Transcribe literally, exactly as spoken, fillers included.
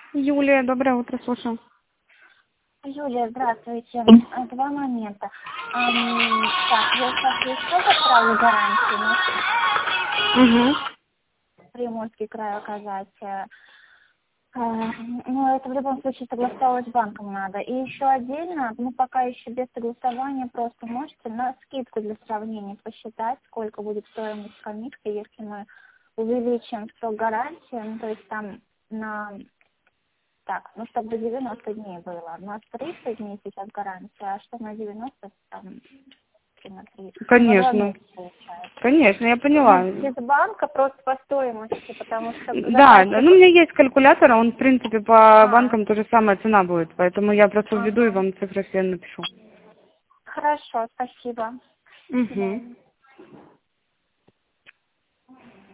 Юлия, доброе утро, слушаю. Юлия, здравствуйте. Два момента. Ам, так, я сейчас еще отправлю гарантию, Угу. но Приморский край оказать. э, а, Ну, это в любом случае согласовывать с банком надо. И еще отдельно, ну, пока еще без согласования, просто можете на скидку для сравнения посчитать, сколько будет стоимость комиссии, если мы увеличим срок гарантии, ну, то есть там на... Так, ну, чтобы до девяноста дней было. У нас тридцать дней сейчас гарантия, а что на девяносто, там, три на три. Ну, два Конечно. месяца получается. Конечно, я Ну, поняла. без банка просто по стоимости, потому что Да, да, ну у заказчик... меня есть калькулятор, а он, в принципе, по А, банкам тоже самая цена будет, поэтому я просто введу и ага. вам цифры все напишу. Хорошо, спасибо. До Угу. свидания.